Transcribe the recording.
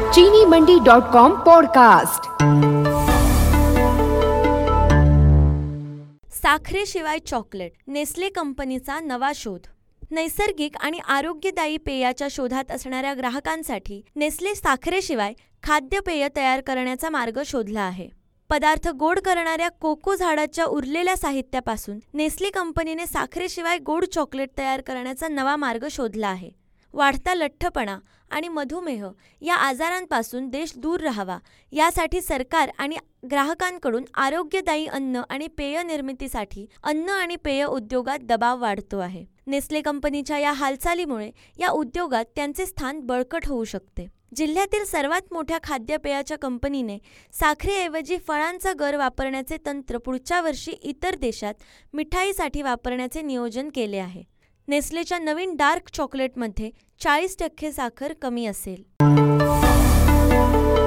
चीनीमंडी.com podcast. साखरेशिवाय chocolate, Nestle कंपनीचा नवा शोध। नैसर्गिक आणि आरोग्यदायी पेयाच्या शोधात असणाऱ्या ग्राहकांसाठी नेस्ले साखरेशिवाय खाद्यपेय तयार करण्याचा मार्ग शोधला आहे। पदार्थ गोड करणाऱ्या कोको झाडाच्या उरलेल्या साहित्यापासून नेस्ले कंपनीने साखरेशिवाय गोड चॉकलेट तयार करण्याचा नवा मार्ग शोधला आहे। वाढता लठ्ठपणा आणि मधुमेह या आजारांपासून देश दूर राहावा यासाठी सरकार आणि ग्राहकांकडून आरोग्यदायी अन्न आणि पेय निर्मितीसाठी अन्न आणि पेय उद्योगात दबाव वाढतो आहे। नेस्ले कंपनीच्या या हालचालीमुळे या उद्योगात त्यांचे स्थान बळकट होऊ शकते। जिल्ह्यातील सर्वात मोठ्या खाद्यपेयाच्या कंपनीने साखरेऐवजी फळांचा गर वापरण्याचे तंत्र पुढच्या वर्षी इतर देशात मिठाईसाठी वापरण्याचे नियोजन केले आहे। नेस्लेच्या नवीन डार्क चॉकलेटमध्ये 40% साखर कमी असेल।